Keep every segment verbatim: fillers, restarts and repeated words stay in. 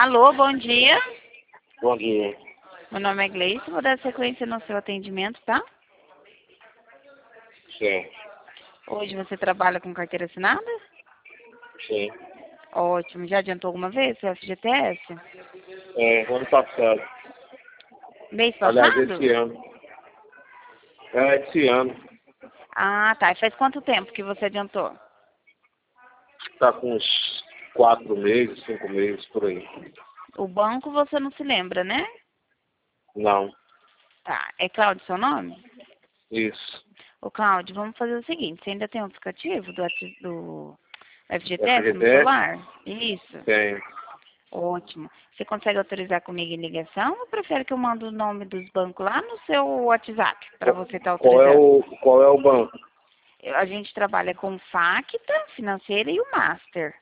Alô, bom dia. Bom dia. Meu nome é Gleice, vou dar sequência no seu atendimento, tá? Sim, Hoje você trabalha com carteira assinada? sim. Ótimo. Já adiantou alguma vez seu F G T S? É, ano passado. Mês Aliás, passado? esse ano. É, esse ano. Ah, tá. E faz quanto tempo que você adiantou? Tá com uns quatro meses, cinco meses, por aí. O banco você não se lembra, né? Não. Tá. É Cláudio seu nome? Isso. Ô, Cláudio, vamos fazer o seguinte. Você ainda tem o aplicativo do, ati- do F G T S no F G T S? celular? Isso. Tem. Ótimo. Você consegue autorizar comigo em ligação ou prefere que eu mande o nome dos bancos lá no seu WhatsApp para você estar Qual é autorizando? o, qual é o banco? Eu- A gente trabalha com Facta, Financeira e o Master.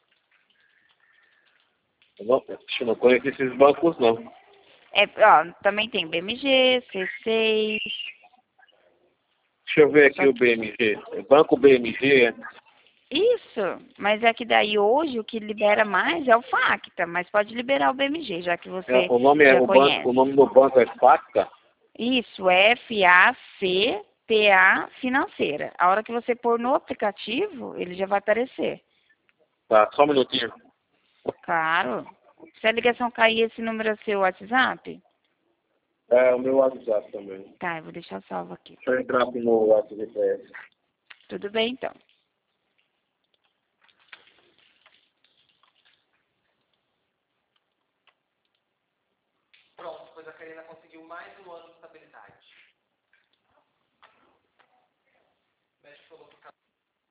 Eu não, eu não conheço esses bancos, não. É, ó, também tem B M G, C seis. Deixa eu ver Só aqui o que- B M G. É Banco B M G, é? Isso, mas é que daí hoje o que libera mais é o Facta, mas pode liberar o B M G, já que É, você o nome é já o banco, o conhece. nome do banco é Facta? Isso, F A C T A Financeira. A hora que você pôr no aplicativo, ele já vai aparecer. Tá, só um minutinho. Claro. Se a ligação cair, esse número é seu WhatsApp? É, o meu WhatsApp também. Tá, eu vou deixar salvo aqui. Deixa eu entrar aqui no WhatsApp. Tudo bem, então. Pronto, pois a Karina conseguiu mais um ano de estabilidade. O médico falou que o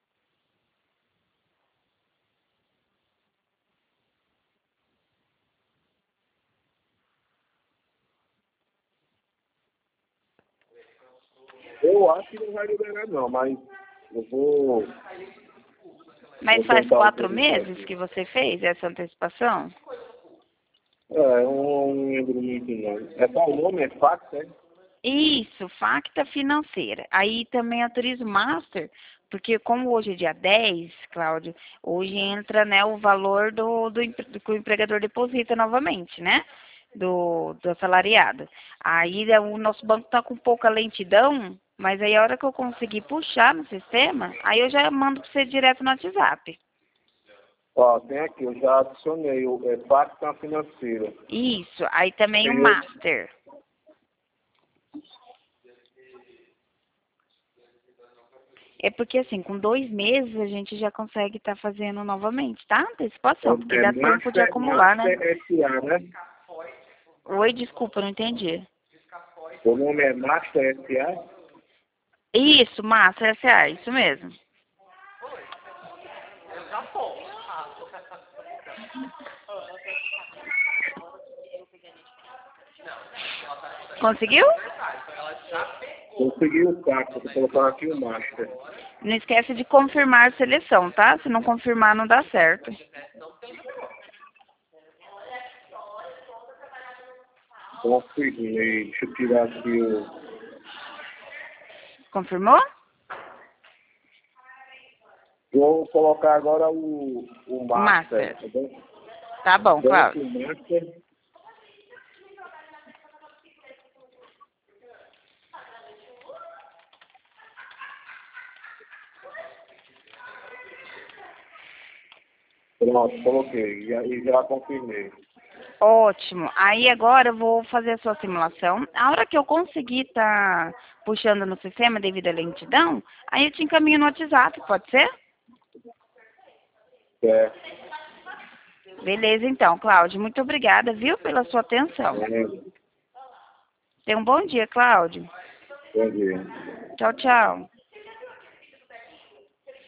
Eu acho que não vai liberar não, mas eu vou... Mas vou faz tentar quatro autorizar meses aqui. que você fez essa antecipação? É, eu não lembro muito não. É qual o nome? É fax, é? Isso, Facta Financeira. Aí também autoriza o Master, porque como hoje é dia dez, Cláudio, hoje entra, né, o valor do, do, empre- do que o empregador deposita novamente, né? Do, do assalariado. Aí né, o nosso banco está com pouca lentidão, mas aí a hora que eu conseguir puxar no sistema, aí eu já mando para você direto no WhatsApp. Ó, tem aqui, eu já adicionei o é, fax na financeira. Isso, aí também o Tem outro. Master. É porque assim, com dois meses a gente já consegue estar fazendo novamente, tá? Antecipação, porque É dá tempo de Master, acumular, né? Master S A, né? Oi, desculpa, não entendi. O nome é Master S A? Isso, massa, S A, isso mesmo. Conseguiu? Consegui o fax, eu tô colocando aqui o Master. Não esquece de confirmar a seleção, tá? Se não confirmar, não dá certo. Confirmei, deixa eu tirar aqui o... Confirmou? Vou colocar agora o, o Master, Master. tá bom? Tá bom, Banco Cláudio. Master. Pronto, coloquei. E aí já confirmei. Ótimo. Aí agora eu vou fazer a sua simulação. A hora que eu conseguir estar puxando no sistema devido à lentidão, aí eu te encaminho no WhatsApp, pode ser? É, Beleza, então, Cláudio. Muito obrigada, viu, pela sua atenção. é, Tenha um bom dia, Cláudio. bom dia. Tchau, tchau.